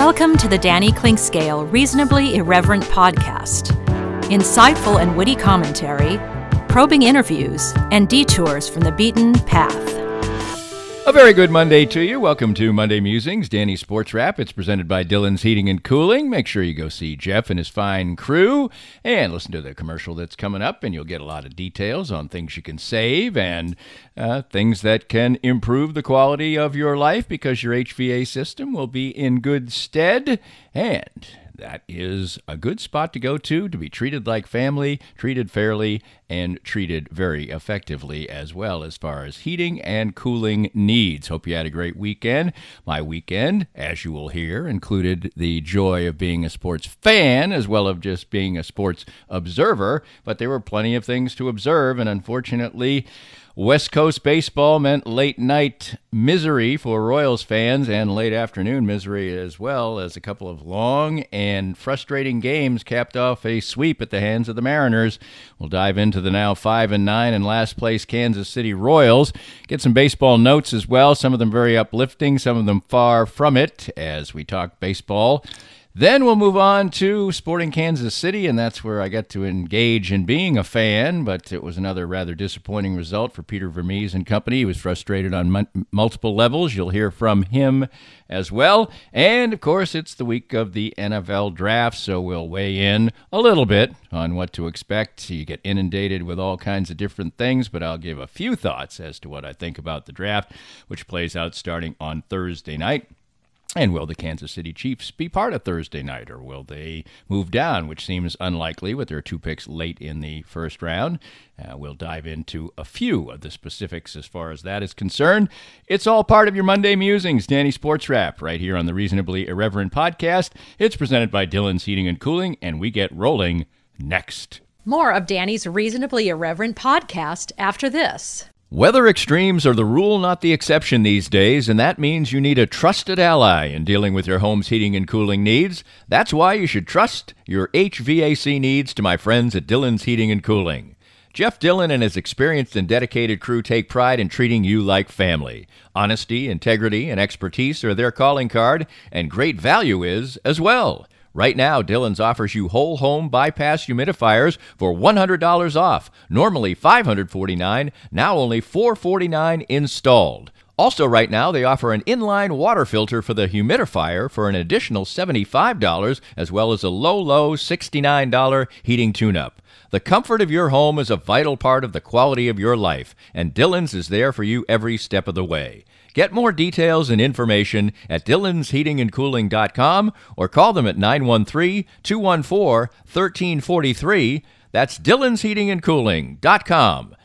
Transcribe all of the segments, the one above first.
Welcome to the Danny Clinkscale Reasonably Irreverent podcast. Insightful and witty commentary, probing interviews, and detours from the beaten path. A very good Monday to you. Welcome to Monday Musings, Danny Sports Wrap. It's presented by Dillon's Heating and Cooling. Make sure you go see Jeff and his fine crew and listen to the commercial that's coming up, and you'll get a lot of details on things you can save and things that can improve the quality of your life because your HVA system will be in good stead. And that is a good spot to go to be treated like family, treated fairly, and treated very effectively as well as far as heating and cooling needs. Hope you had a great weekend. My weekend, as you will hear, included the joy of being a sports fan as well as just being a sports observer, but there were plenty of things to observe, and unfortunately, West Coast baseball meant late night misery for Royals fans and late afternoon misery as well, as a couple of long and frustrating games capped off a sweep at the hands of the Mariners. We'll dive into the now 5-9 and last place Kansas City Royals. Get some baseball notes as well, some of them very uplifting, some of them far from it as we talk baseball. Then we'll move on to Sporting Kansas City, and that's where I got to engage in being a fan, but it was another rather disappointing result for Peter Vermees and company. He was frustrated on multiple levels. You'll hear from him as well. And, of course, it's the week of the NFL draft, so we'll weigh in a little bit on what to expect. You get inundated with all kinds of different things, but I'll give a few thoughts as to what I think about the draft, which plays out starting on Thursday night. And will the Kansas City Chiefs be part of Thursday night, or will they move down, which seems unlikely with their two picks late in the first round? We'll dive into a few of the specifics as far as that is concerned. It's all part of your Monday Musings, Danny Sports Wrap, right here on the Reasonably Irreverent podcast. It's presented by Dillon's Heating and Cooling, and we get rolling next. More of Danny's Reasonably Irreverent podcast after this. Weather extremes are the rule, not the exception these days, and that means you need a trusted ally in dealing with your home's heating and cooling needs. That's why you should trust your HVAC needs to my friends at Dillon's Heating and Cooling. Jeff Dillon and his experienced and dedicated crew take pride in treating you like family. Honesty, integrity, and expertise are their calling card, and great value is as well. Right now, Dillon's offers you whole home bypass humidifiers for $100 off. Normally $549, now only $449 installed. Also right now, they offer an inline water filter for the humidifier for an additional $75, as well as a low $69 heating tune-up. The comfort of your home is a vital part of the quality of your life, and Dillon's is there for you every step of the way. Get more details and information at dillonsheatingandcooling.com or call them at 913-214-1343. That's dillonsheatingandcooling.com,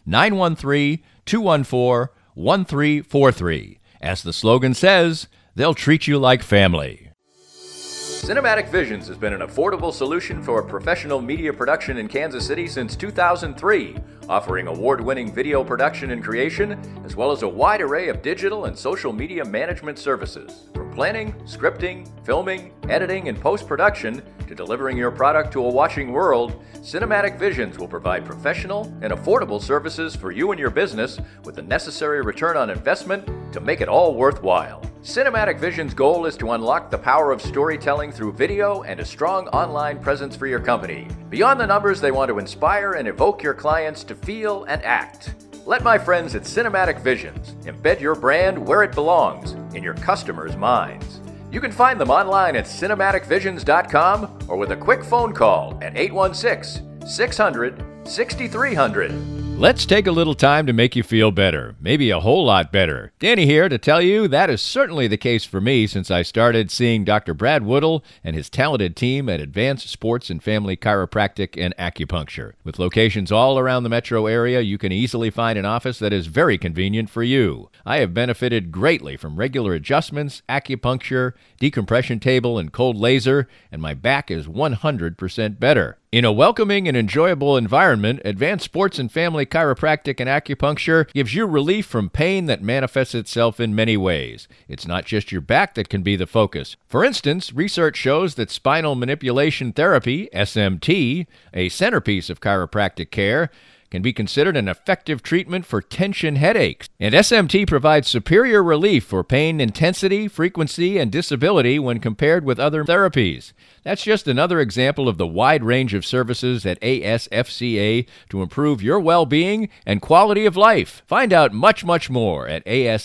913-214-1343. As the slogan says, they'll treat you like family. Cinematic Visions has been an affordable solution for professional media production in Kansas City since 2003, offering award-winning video production and creation, as well as a wide array of digital and social media management services. From planning, scripting, filming, editing, and post-production, to delivering your product to a watching world, Cinematic Visions will provide professional and affordable services for you and your business with the necessary return on investment to make it all worthwhile. Cinematic Vision's goal is to unlock the power of storytelling through video and a strong online presence for your company. Beyond the numbers, they want to inspire and evoke your clients to feel and act. Let my friends at Cinematic Visions embed your brand where it belongs, in your customers' minds. You can find them online at cinematicvisions.com or with a quick phone call at 816-600-6300. Let's take a little time to make you feel better, maybe a whole lot better. Danny here to tell you that is certainly the case for me since I started seeing Dr. Brad Woodle and his talented team at Advanced Sports and Family Chiropractic and Acupuncture. With locations all around the metro area, you can easily find an office that is very convenient for you. I have benefited greatly from regular adjustments, acupuncture, decompression table, and cold laser, and my back is 100% better. In a welcoming and enjoyable environment, Advanced Sports and Family Chiropractic and Acupuncture gives you relief from pain that manifests itself in many ways. It's not just your back that can be the focus. For instance, research shows that spinal manipulation therapy, SMT, a centerpiece of chiropractic care, can be considered an effective treatment for tension headaches. And SMT provides superior relief for pain intensity, frequency, and disability when compared with other therapies. That's just another example of the wide range of services at ASFCA to improve your well-being and quality of life. Find out much, much more at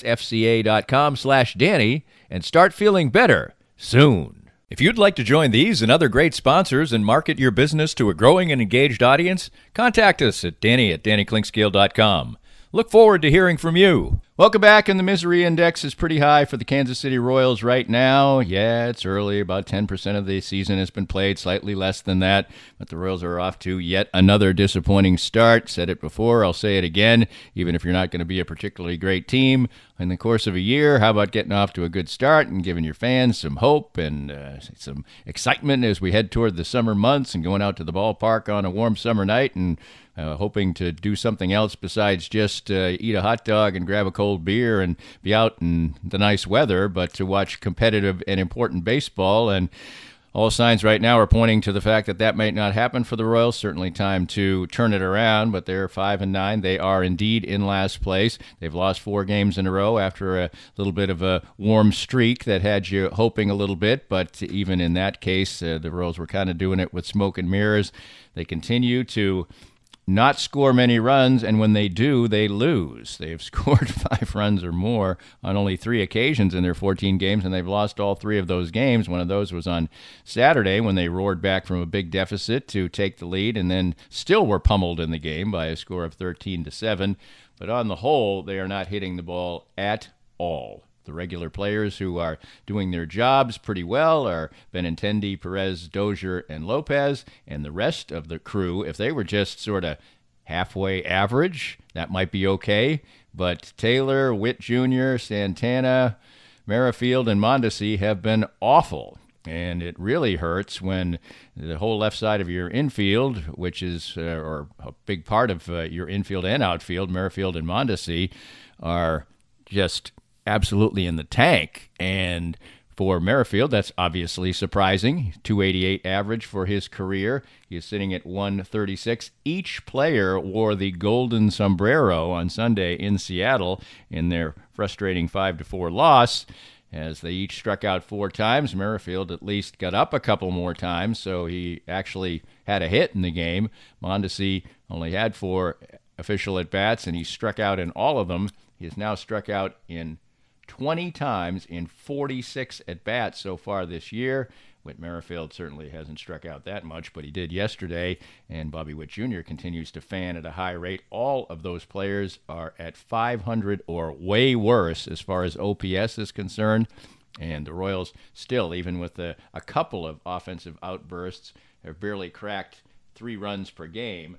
asfca.com/Danny and start feeling better soon. If you'd like to join these and other great sponsors and market your business to a growing and engaged audience, contact us at Danny@DannyKlinkscale.com. Look forward to hearing from you. Welcome back, and the misery index is pretty high for the Kansas City Royals right now. Yeah, it's early. About 10% of the season has been played, slightly less than that. But the Royals are off to yet another disappointing start. Said it before, I'll say it again. Even if you're not going to be a particularly great team in the course of a year, how about getting off to a good start and giving your fans some hope and some excitement as we head toward the summer months and going out to the ballpark on a warm summer night and hoping to do something else besides just eat a hot dog and grab a cold beer and be out in the nice weather, but to watch competitive and important baseball. And all signs right now are pointing to the fact that that might not happen for the Royals. Certainly time to turn it around, but they're 5-9. They are indeed in last place. They've lost 4 games in a row after a little bit of a warm streak that had you hoping a little bit, but even in that case, the Royals were kind of doing it with smoke and mirrors. They continue to not score many runs, and when they do, they lose. They've scored 5 runs or more on only 3 occasions in their 14 games, and they've lost all 3 of those games. One of those was on Saturday when they roared back from a big deficit to take the lead and then still were pummeled in the game by a score of 13-7. But on the whole, they are not hitting the ball at all. The regular players who are doing their jobs pretty well are Benintendi, Perez, Dozier, and Lopez, and the rest of the crew, if they were just sort of halfway average, that might be okay. But Taylor, Witt Jr., Santana, Merrifield, and Mondesi have been awful. And it really hurts when the whole left side of your infield, which is or a big part of your infield and outfield, Merrifield and Mondesi, are just absolutely in the tank. And for Merrifield, that's obviously surprising. 288 average for his career. He is sitting at 136. Each player wore the golden sombrero on Sunday in Seattle in their frustrating 5-4 loss. As they each struck out 4 times, Merrifield at least got up a couple more times, so he actually had a hit in the game. Mondesi only had 4 official at-bats, and he struck out in all of them. He has now struck out in 20 times in 46 at-bats so far this year. Whit Merrifield certainly hasn't struck out that much, but he did yesterday, and Bobby Witt Jr. continues to fan at a high rate. All of those players are at 500 or way worse as far as OPS is concerned, and the Royals still, even with a couple of offensive outbursts, have barely cracked 3 runs per game,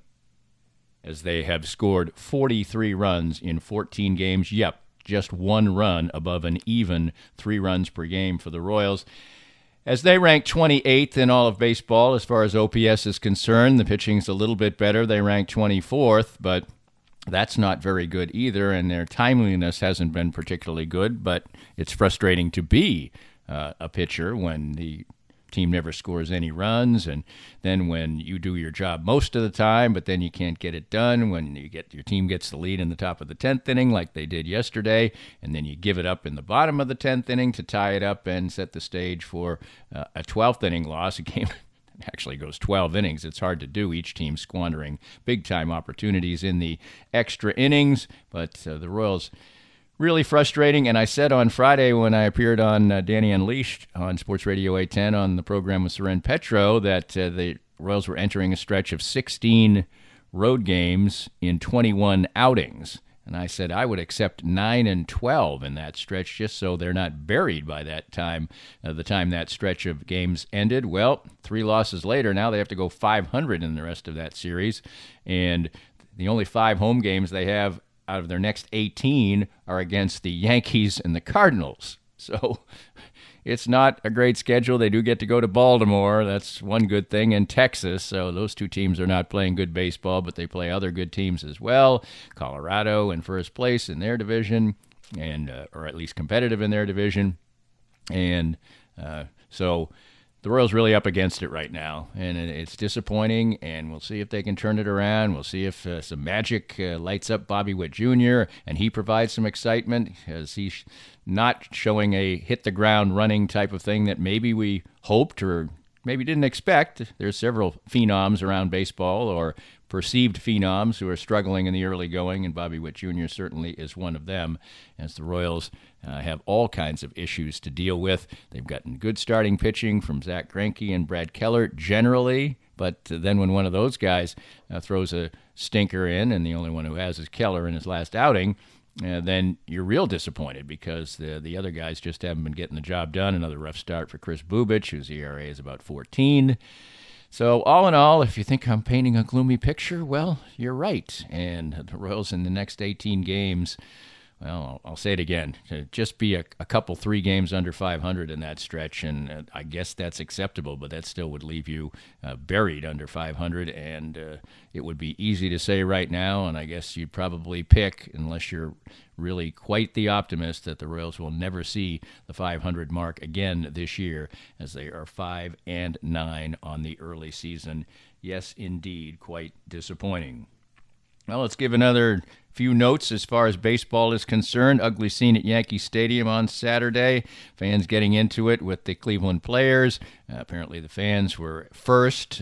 as they have scored 43 runs in 14 games. Yep, just 1 run above an even 3 runs per game for the Royals. As they rank 28th in all of baseball as far as OPS is concerned, the pitching's a little bit better. They rank 24th, but that's not very good either, and their timeliness hasn't been particularly good, but it's frustrating to be a pitcher when the team never scores any runs, and then when you do your job most of the time, but then you can't get it done when your team gets the lead in the top of the 10th inning like they did yesterday, and then you give it up in the bottom of the 10th inning to tie it up and set the stage for a 12th inning loss. A game actually goes 12 innings. It's hard to do, each team squandering big-time opportunities in the extra innings, but the Royals really frustrating. And I said on Friday when I appeared on Danny Unleashed on Sports Radio 810 on the program with Soren Petro that the Royals were entering a stretch of 16 road games in 21 outings. And I said I would accept 9 and 12 in that stretch just so they're not buried by that time, the time that stretch of games ended. Well, 3 losses later, now they have to go 500 in the rest of that series. And the only 5 home games they have out of their next 18 are against the Yankees and the Cardinals. So it's not a great schedule. They do get to go to Baltimore. That's one good thing, and Texas. So those 2 teams are not playing good baseball, but they play other good teams as well. Colorado in first place in their division, and or at least competitive in their division. And so the Royals really up against it right now, and it's disappointing, and we'll see if they can turn it around. We'll see if some magic lights up Bobby Witt Jr., and he provides some excitement, as he's not showing a hit-the-ground running type of thing that maybe we hoped or maybe didn't expect. There's several phenoms around baseball, or perceived phenoms, who are struggling in the early going, and Bobby Witt Jr. certainly is one of them, as the Royals have all kinds of issues to deal with. They've gotten good starting pitching from Zach Greinke and Brad Keller generally, but then when one of those guys throws a stinker in, and the only one who has is Keller in his last outing, then you're real disappointed, because the other guys just haven't been getting the job done. Another rough start for Chris Bubic, whose ERA is about 14. So all in all, if you think I'm painting a gloomy picture, well, you're right. And the Royals in the next 18 games, well, I'll say it again, just be a couple, 3 games under 500 in that stretch, and I guess that's acceptable, but that still would leave you buried under 500, and it would be easy to say right now, and I guess you'd probably pick, unless you're really quite the optimist, that the Royals will never see the 500 mark again this year, as they are 5-9 on the early season. Yes, indeed, quite disappointing. Well, let's give another few notes as far as baseball is concerned. Ugly scene at Yankee Stadium on Saturday. Fans getting into it with the Cleveland players. Apparently the fans were first,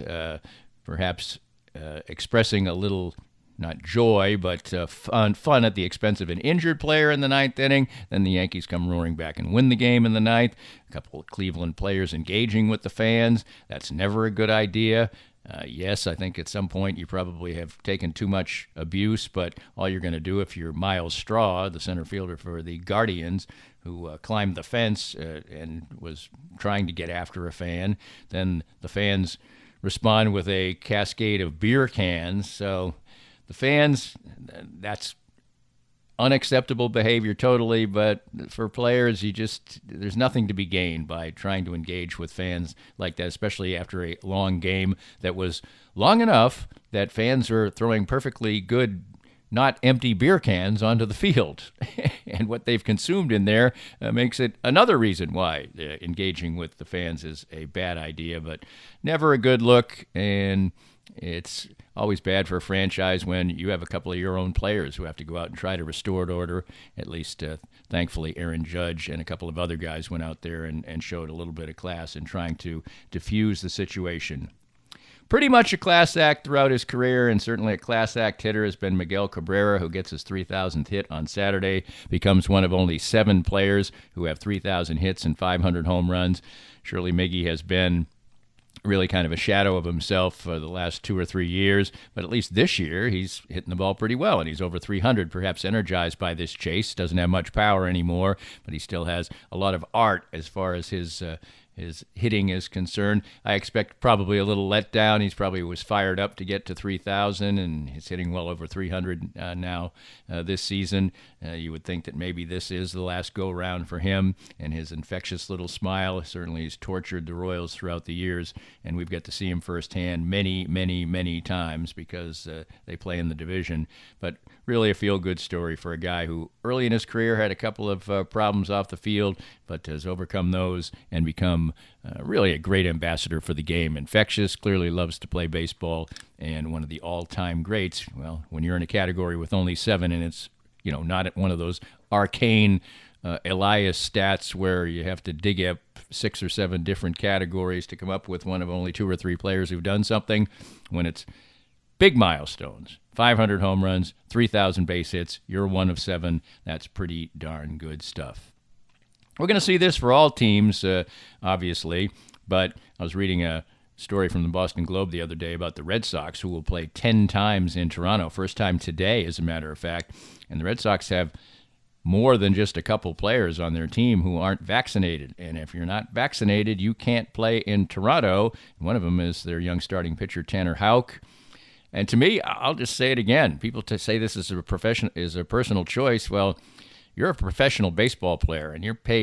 perhaps expressing a little, not joy, but fun at the expense of an injured player in the ninth inning. Then the Yankees come roaring back and win the game in the ninth. A couple of Cleveland players engaging with the fans. That's never a good idea. Yes, I think at some point you probably have taken too much abuse, but all you're going to do, if you're Miles Straw, the center fielder for the Guardians, who climbed the fence and was trying to get after a fan, then the fans respond with a cascade of beer cans. So the fans, that's unacceptable behavior totally, but for players, there's nothing to be gained by trying to engage with fans like that, especially after a long game that was long enough that fans are throwing perfectly good, not empty beer cans onto the field. And what they've consumed in there makes it another reason why engaging with the fans is a bad idea, but never a good look. And it's always bad for a franchise when you have a couple of your own players who have to go out and try to restore order. At least, thankfully, Aaron Judge and a couple of other guys went out there and showed a little bit of class in trying to diffuse the situation. Pretty much a class act throughout his career, and certainly a class act hitter has been Miguel Cabrera, who gets his 3,000th hit on Saturday, becomes one of only 7 players who have 3,000 hits and 500 home runs. Surely Miggy has been really kind of a shadow of himself for the last 2 or 3 years, but at least this year he's hitting the ball pretty well, and he's over 300, perhaps energized by this chase. Doesn't have much power anymore, but he still has a lot of art as far as his hitting is concerned. I expect probably a little letdown. He's probably was fired up to get to 3,000, and he's hitting well over 300 now this season. You would think that maybe this is the last go-round for him, and his infectious little smile certainly has tortured the Royals throughout the years, and we've got to see him firsthand many, many, many times because they play in the division. But really a feel-good story for a guy who early in his career had a couple of problems off the field, but has overcome those and become really a great ambassador for the game. Infectious, clearly loves to play baseball, and one of the all-time greats. Well, when you're in a category with only 7, and it's not at one of those arcane Elias stats where you have to dig up 6 or 7 different categories to come up with one of only 2 or 3 players who've done something, when it's big milestones, 500 home runs, 3,000 base hits, you're one of 7. That's pretty darn good stuff. We're going to see this for all teams, obviously, but I was reading a story from the Boston Globe the other day about the Red Sox, who will play 10 times in Toronto, first time today, as a matter of fact, and the Red Sox have more than just a couple players on their team who aren't vaccinated, and if you're not vaccinated, you can't play in Toronto. One of them is their young starting pitcher, Tanner Houck. And to me, I'll just say it again, people say this is a personal choice. Well, you're a professional baseball player, and you're paid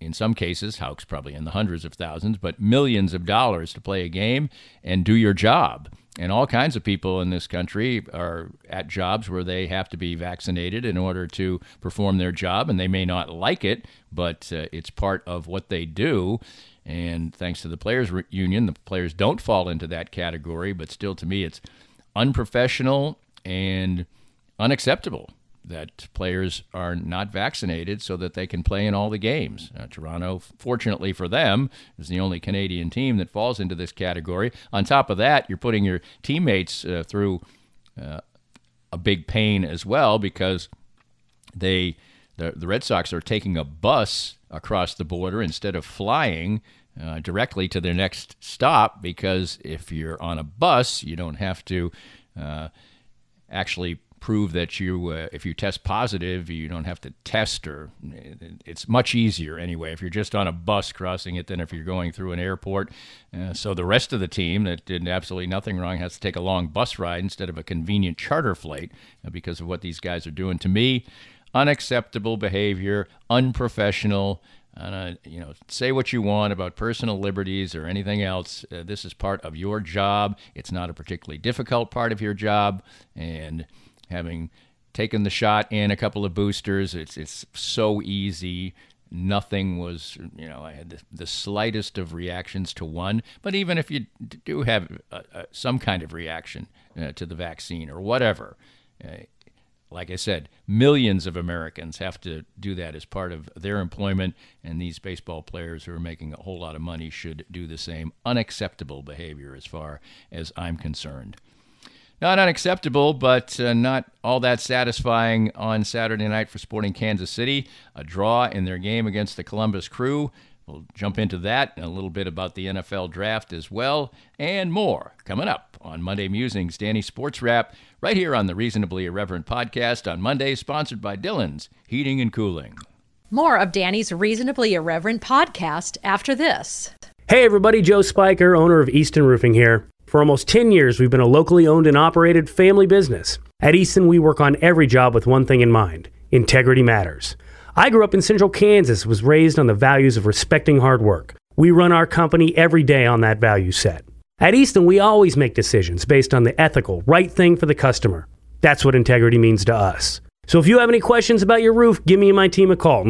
in some cases, Houck's probably in the hundreds of thousands, but millions of dollars to play a game and do your job. And all kinds of people in this country are at jobs where they have to be vaccinated in order to perform their job, and they may not like it, but it's part of what they do. And thanks to the players' union, the players don't fall into that category, but still, to me, it's unprofessional and unacceptable that players are not vaccinated so that they can play in all the games. Toronto, fortunately for them, is the only Canadian team that falls into this category. On top of that, you're putting your teammates through a big pain as well, because the Red Sox are taking a bus across the border instead of flying directly to their next stop, because if you're on a bus, you don't have to actually prove that if you test positive, you don't have to test, or it's much easier anyway if you're just on a bus crossing it than if you're going through an airport. So the rest of the team that did absolutely nothing wrong has to take a long bus ride instead of a convenient charter flight because of what these guys are doing. To me, unacceptable behavior, unprofessional. Say what you want about personal liberties or anything else. This is part of your job. It's not a particularly difficult part of your job, and having taken the shot and a couple of boosters, it's so easy. Nothing was, I had the slightest of reactions to one. But even if you do have some kind of reaction to the vaccine or whatever, like I said, millions of Americans have to do that as part of their employment, and these baseball players who are making a whole lot of money should do the same. Unacceptable behavior as far as I'm concerned. Not unacceptable, but not all that satisfying on Saturday night for Sporting Kansas City. A draw in their game against the Columbus Crew. We'll jump into that and a little bit about the NFL draft as well, and more coming up on Monday Musings, Danny Sports Wrap, right here on the Reasonably Irreverent podcast on Monday, sponsored by Dillon's Heating and Cooling. More of Danny's Reasonably Irreverent podcast after this. Hey everybody, Joe Spiker, owner of Easton Roofing here. For almost 10 years, we've been a locally owned and operated family business. At Easton, we work on every job with one thing in mind: integrity matters. I grew up in Central Kansas, was raised on the values of respecting hard work. We run our company every day on that value set. At Easton, we always make decisions based on the ethical, right thing for the customer. That's what integrity means to us. So if you have any questions about your roof, give me and my team a call,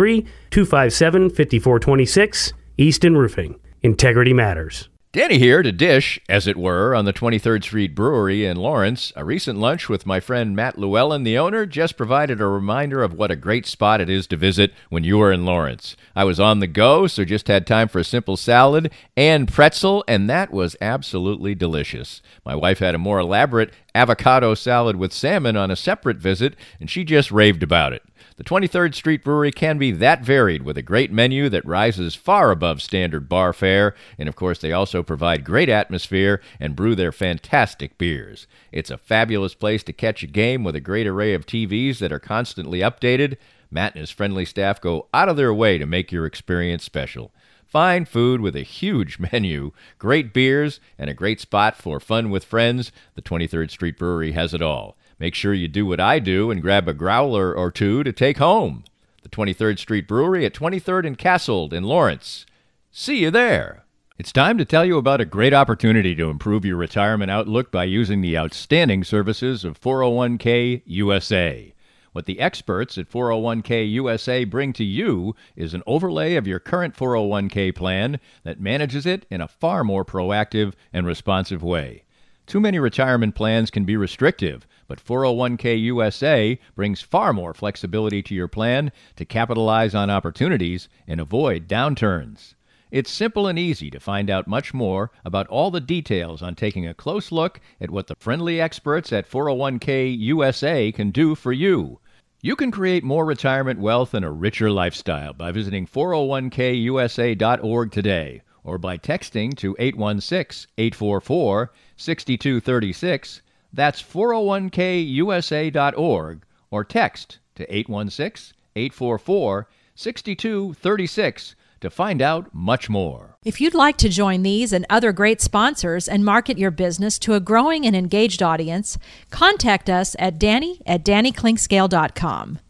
913-257-5426, Easton Roofing. Integrity matters. Danny here to dish, as it were, on the 23rd Street Brewery in Lawrence. A recent lunch with my friend Matt Llewellyn, the owner, just provided a reminder of what a great spot it is to visit when you are in Lawrence. I was on the go, so just had time for a simple salad and pretzel, and that was absolutely delicious. My wife had a more elaborate avocado salad with salmon on a separate visit, and she just raved about it. The 23rd Street Brewery can be that varied, with a great menu that rises far above standard bar fare, and of course they also provide great atmosphere and brew their fantastic beers. It's a fabulous place to catch a game with a great array of TVs that are constantly updated. Matt and his friendly staff go out of their way to make your experience special. Fine food with a huge menu, great beers, and a great spot for fun with friends. The 23rd Street Brewery has it all. Make sure you do what I do and grab a growler or two to take home. The 23rd Street Brewery at 23rd and Castled in Lawrence. See you there. It's time to tell you about a great opportunity to improve your retirement outlook by using the outstanding services of 401k USA. What the experts at 401k USA bring to you is an overlay of your current 401k plan that manages it in a far more proactive and responsive way. Too many retirement plans can be restrictive, but 401k USA brings far more flexibility to your plan to capitalize on opportunities and avoid downturns. It's simple and easy to find out much more about all the details on taking a close look at what the friendly experts at 401k USA can do for you. You can create more retirement wealth and a richer lifestyle by visiting 401kusa.org today, or by texting to 816-844-6236. That's 401kusa.org, or text to 816-844-6236 to find out much more. If you'd like to join these and other great sponsors and market your business to a growing and engaged audience, contact us at Danny@DannyKlingscale.com.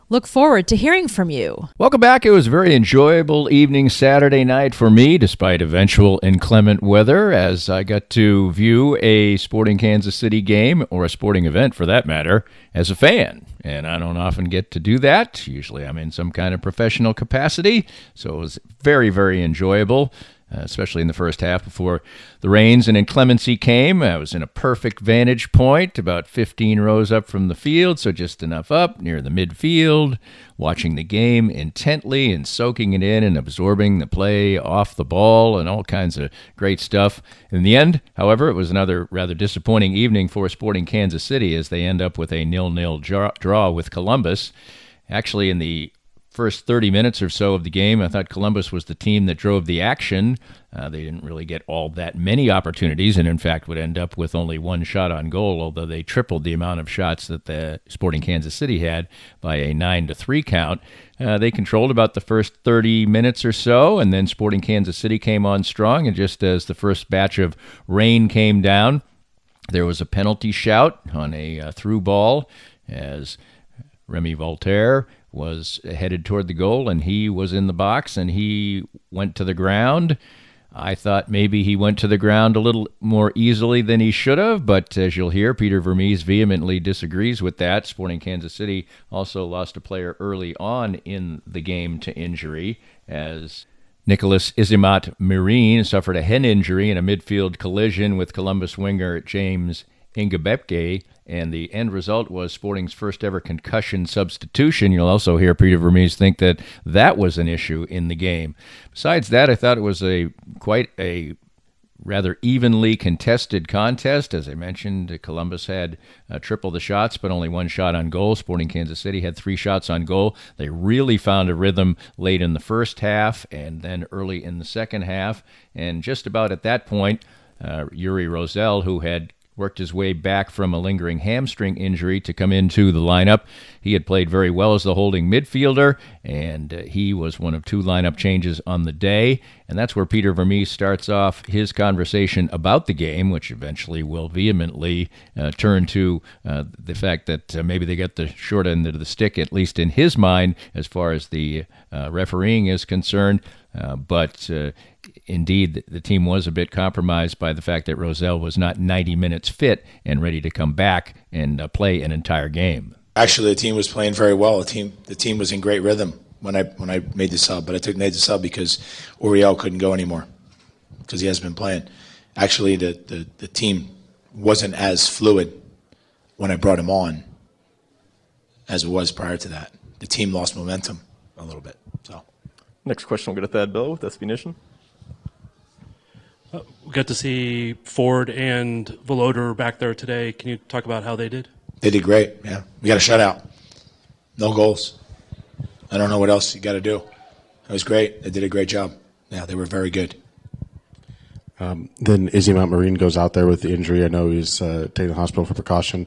Look forward to hearing from you. Welcome back. It was a very enjoyable evening Saturday night for me, despite eventual inclement weather, as I got to view a Sporting Kansas City game, or a sporting event for that matter, as a fan. And I don't often get to do that. Usually I'm in some kind of professional capacity, so it was very, very enjoyable. Especially in the first half before the rains and inclemency came. I was in a perfect vantage point, about 15 rows up from the field, so just enough up near the midfield, watching the game intently and soaking it in and absorbing the play off the ball and all kinds of great stuff. In the end, however, it was another rather disappointing evening for Sporting Kansas City as they end up with a 0-0 draw with Columbus. Actually, in the first 30 minutes or so of the game, I thought Columbus was the team that drove the action. They didn't really get all that many opportunities, and in fact would end up with only one shot on goal, although they tripled the amount of shots that the Sporting Kansas City had by a 9-3 count. They controlled about the first 30 minutes or so, and then Sporting Kansas City came on strong, and just as the first batch of rain came down, there was a penalty shout on a through ball as Remy Voltaire was headed toward the goal, and he was in the box, and he went to the ground. I thought maybe he went to the ground a little more easily than he should have, but as you'll hear, Peter Vermes vehemently disagrees with that. Sporting Kansas City also lost a player early on in the game to injury, as Nicholas Isimat-Mirin suffered a head injury in a midfield collision with Columbus winger James Ingabepke, and the end result was Sporting's first ever concussion substitution. You'll also hear Peter Vermes think that that was an issue in the game. Besides that, I thought it was quite a rather evenly contested contest. As I mentioned, Columbus had triple the shots, but only one shot on goal. Sporting Kansas City had 3 shots on goal. They really found a rhythm late in the first half and then early in the second half. And just about at that point, Yuri Rosell, who had worked his way back from a lingering hamstring injury to come into the lineup. He had played very well as the holding midfielder, and he was one of 2 lineup changes on the day. And that's where Peter Vermes starts off his conversation about the game, which eventually will vehemently turn to the fact that maybe they got the short end of the stick, at least in his mind, as far as the refereeing is concerned. But indeed, the team was a bit compromised by the fact that Rosell was not 90 minutes fit and ready to come back and play an entire game. Actually, the team was playing very well. The team was in great rhythm when I made the sub, but I made the sub because Uriel couldn't go anymore because he hasn't been playing. Actually, the team wasn't as fluid when I brought him on as it was prior to that. The team lost momentum a little bit. So. Next question will go to Thad Bell with SB Nation. We got to see Ford and Veloder back there today. Can you talk about how they did? They did great, yeah. We got a shutout. No goals. I don't know what else you got to do. It was great. They did a great job. Yeah, they were very good. Then Isimat-Mirin goes out there with the injury. I know he's taken the hospital for precaution.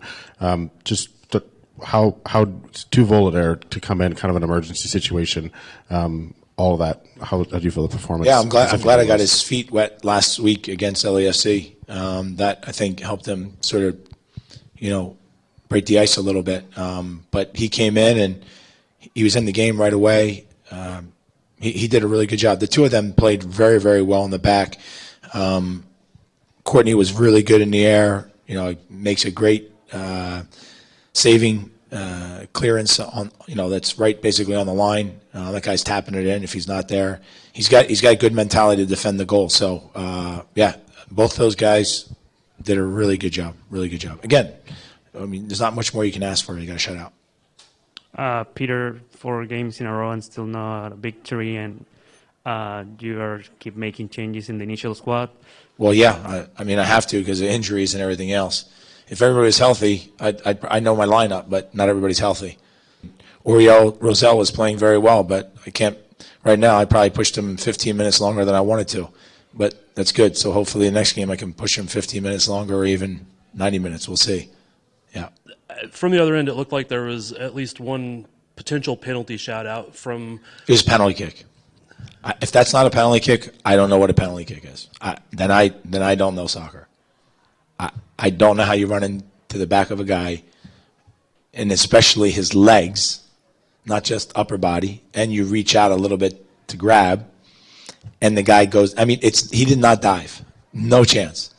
How to Volader to come in, kind of an emergency situation, all of that. How do you feel the performance? Yeah, I'm glad I got his feet wet last week against LAFC. That I think helped him sort of, break the ice a little bit. But he came in and he was in the game right away. He did a really good job. The two of them played very, very well in the back. Courtney was really good in the air. Makes a great saving clearance on. That's right, basically on the line. That guy's tapping it in if he's not there. He's got good mentality to defend the goal. So both those guys did a really good job. Really good job. Again, there's not much more you can ask for. You got to shut out. Peter, 4 games in a row and still not a victory, and you keep making changes in the initial squad. Well, yeah, I have to because of injuries and everything else. If everybody was healthy, I know my lineup, but not everybody's healthy. Uriel Rosell was playing very well, but I can't right now. I probably pushed him 15 minutes longer than I wanted to, but that's good. So hopefully the next game I can push him 15 minutes longer or even 90 minutes. We'll see. Yeah. From the other end, it looked like there was at least one potential penalty shout out from. It was a penalty kick. If that's not a penalty kick, I don't know what a penalty kick is. Then I don't know soccer. I don't know how you run into the back of a guy, and especially his legs, not just upper body, and you reach out a little bit to grab, and the guy goes, he did not dive. No chance.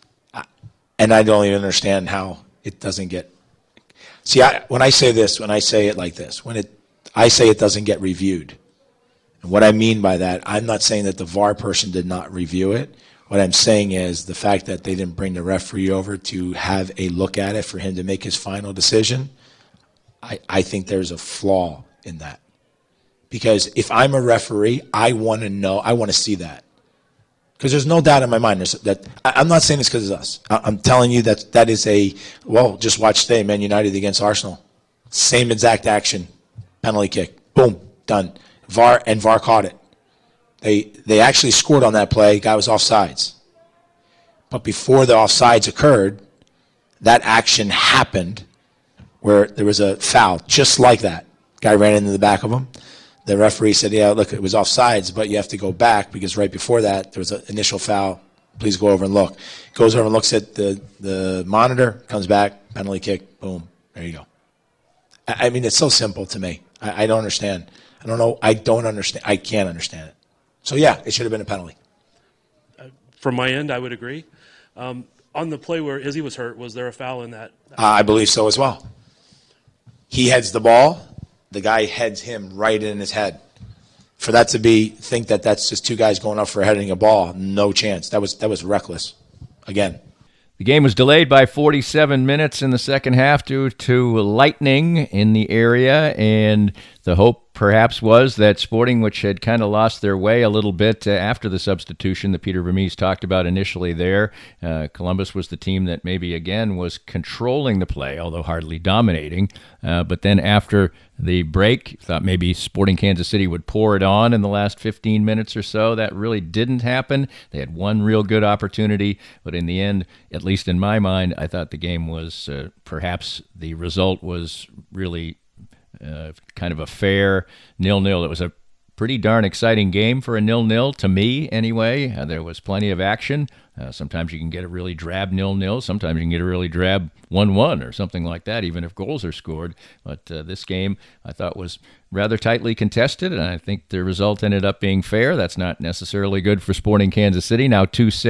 And I don't even understand how it doesn't get. See, when I say it like this, I say it doesn't get reviewed. And what I mean by that, I'm not saying that the VAR person did not review it. What I'm saying is the fact that they didn't bring the referee over to have a look at it for him to make his final decision, I think there's a flaw in that. Because if I'm a referee, I want to know, I want to see that. Because there's no doubt in my mind that I'm not saying this because it's us. I'm telling you that is just watch today, Man United against Arsenal. Same exact action, penalty kick, boom, done. VAR caught it. They actually scored on that play. Guy was offsides. But before the offsides occurred, that action happened where there was a foul, just like that. Guy ran into the back of him. The referee said, yeah, look, it was offsides, but you have to go back because right before that, there was an initial foul. Please go over and look. Goes over and looks at the monitor, comes back, penalty kick, boom, there you go. It's so simple to me. I don't understand. I don't know. I don't understand. I can't understand it. So, yeah, it should have been a penalty. From my end, I would agree. On the play where Izzy was hurt, was there a foul in that? I believe so as well. He heads the ball. The guy heads him right in his head. For that to think that's just two guys going up for heading a ball, no chance. That was reckless. Again. The game was delayed by 47 minutes in the second half due to lightning in the area, and the hope perhaps was that Sporting, which had kind of lost their way a little bit after the substitution that Peter Vermes talked about initially there. Columbus was the team that maybe again was controlling the play, although hardly dominating. But then after the break, thought maybe Sporting Kansas City would pour it on in the last 15 minutes or so. That really didn't happen. They had one real good opportunity, but in the end, at least in my mind, I thought the game was perhaps the result was really kind of a fair 0-0. It was a pretty darn exciting game for a 0-0 to me anyway. There was plenty of action. Sometimes you can get a really drab 0-0. Sometimes you can get a really drab 1-1 or something like that, even if goals are scored. But this game I thought was rather tightly contested, and I think the result ended up being fair. That's not necessarily good for Sporting Kansas City, now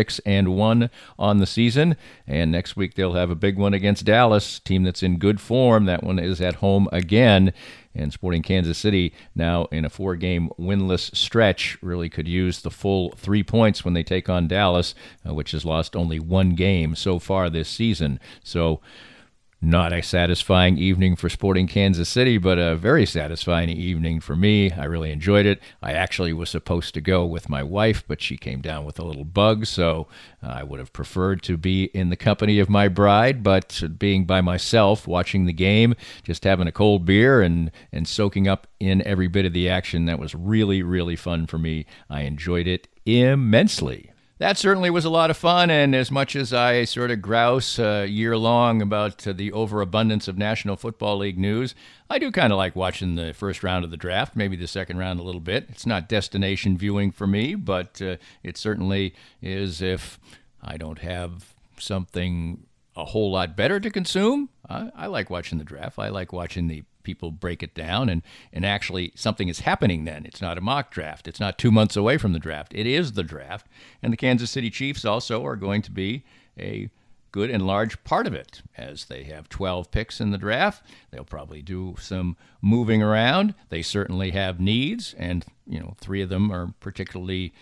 2-6-1 on the season. And next week they'll have a big one against Dallas, team that's in good form. That one is at home again. And Sporting Kansas City, now in a 4-game winless stretch, really could use the full 3 points when they take on Dallas, which has lost only 1 game so far this season. So not a satisfying evening for Sporting Kansas City, but a very satisfying evening for me. I really enjoyed it. I actually was supposed to go with my wife, but she came down with a little bug, so I would have preferred to be in the company of my bride, but being by myself, watching the game, just having a cold beer and soaking up in every bit of the action, that was really, really fun for me. I enjoyed it immensely. That certainly was a lot of fun, and as much as I sort of grouse year-long about the overabundance of National Football League news, I do kind of like watching the first round of the draft, maybe the second round a little bit. It's not destination viewing for me, but it certainly is if I don't have something a whole lot better to consume. I like watching the draft. I like watching the people break it down, and actually something is happening then. It's not a mock draft. It's not 2 months away from the draft. It is the draft. And the Kansas City Chiefs also are going to be a good and large part of it, as they have 12 picks in the draft. They'll probably do some moving around. They certainly have needs, and 3 of them are particularly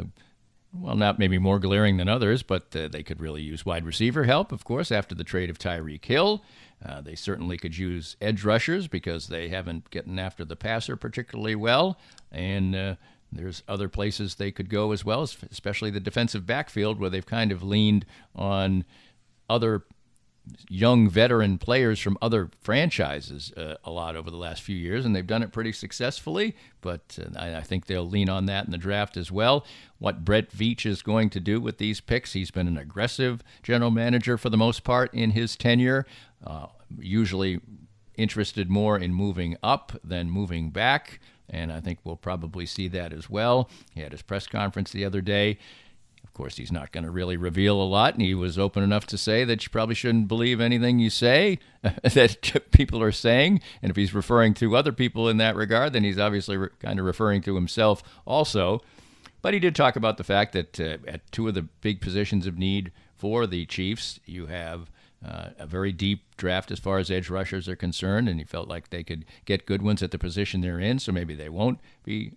not maybe more glaring than others, but they could really use wide receiver help, of course, after the trade of Tyreek Hill. They certainly could use edge rushers because they haven't gotten after the passer particularly well. And there's other places they could go as well, especially the defensive backfield, where they've kind of leaned on other young veteran players from other franchises a lot over the last few years, and they've done it pretty successfully, but I think they'll lean on that in the draft as well. What Brett Veach is going to do with these picks, he's been an aggressive general manager for the most part in his tenure, usually interested more in moving up than moving back, and I think we'll probably see that as well. He had his press conference the other day. Of course, he's not going to really reveal a lot, and he was open enough to say that you probably shouldn't believe anything you say that people are saying. And if he's referring to other people in that regard, then he's obviously kind of referring to himself also. But he did talk about the fact that at two of the big positions of need for the Chiefs, you have a very deep draft as far as edge rushers are concerned, and he felt like they could get good ones at the position they're in, so maybe they won't be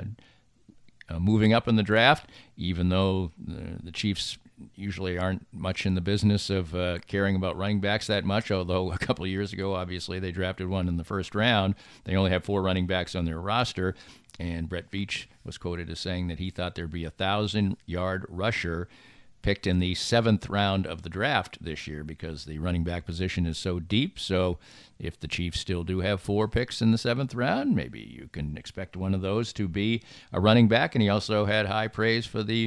moving up in the draft, even though the Chiefs usually aren't much in the business of caring about running backs that much, although a couple of years ago, obviously, they drafted one in the first round. They only have 4 running backs on their roster, and Brett Veach was quoted as saying that he thought there'd be a 1,000-yard rusher picked in the 7th round of the draft this year because the running back position is so deep. So if the Chiefs still do have 4 picks in the 7th round, maybe you can expect one of those to be a running back. And he also had high praise for the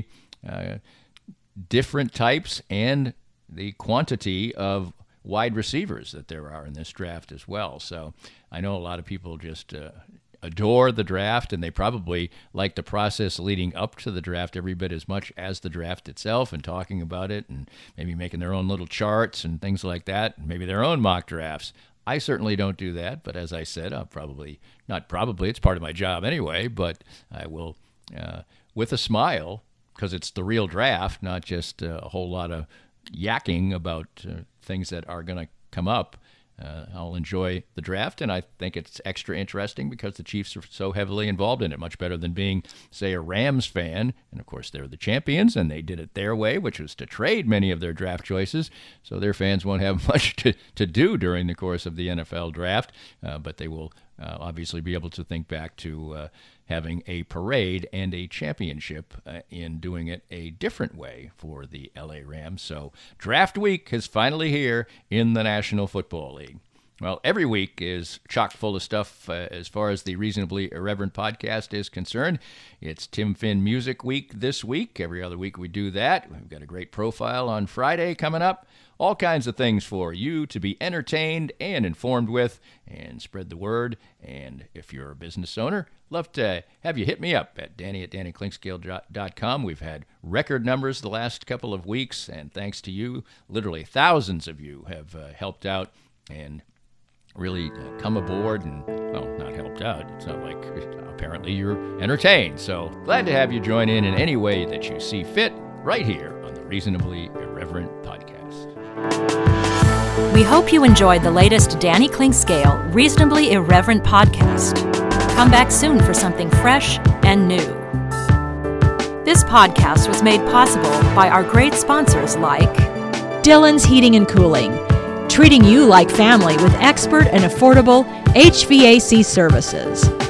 different types and the quantity of wide receivers that there are in this draft as well. So I know a lot of people just adore the draft, and they probably like the process leading up to the draft every bit as much as the draft itself, and talking about it and maybe making their own little charts and things like that, and maybe their own mock drafts. I certainly don't do that, but as I said, it's part of my job anyway, but I will, with a smile, because it's the real draft, not just a whole lot of yakking about things that are going to come up. I'll enjoy the draft, and I think it's extra interesting because the Chiefs are so heavily involved in it, much better than being, say, a Rams fan. And, of course, they're the champions, and they did it their way, which was to trade many of their draft choices, so their fans won't have much to do during the course of the NFL draft, but they will obviously be able to think back to having a parade and a championship in doing it a different way for the LA Rams. So draft week is finally here in the National Football League. Well, every week is chock full of stuff as far as the Reasonably Irreverent podcast is concerned. It's Tim Finn Music Week this week. Every other week we do that. We've got a great profile on Friday coming up. All kinds of things for you to be entertained and informed with, and spread the word. And if you're a business owner, love to have you hit me up at Danny@DannyKlingscale.com. We've had record numbers the last couple of weeks, and thanks to you, literally thousands of you have helped out and really come aboard and, well, not helped out. It's not like apparently you're entertained. So glad to have you join in any way that you see fit right here on the Reasonably Irreverent podcast. We hope you enjoyed the latest Danny Klingscale Reasonably Irreverent podcast. Come back soon for something fresh and new. This podcast was made possible by our great sponsors like Dillon's Heating and Cooling, treating you like family with expert and affordable HVAC services.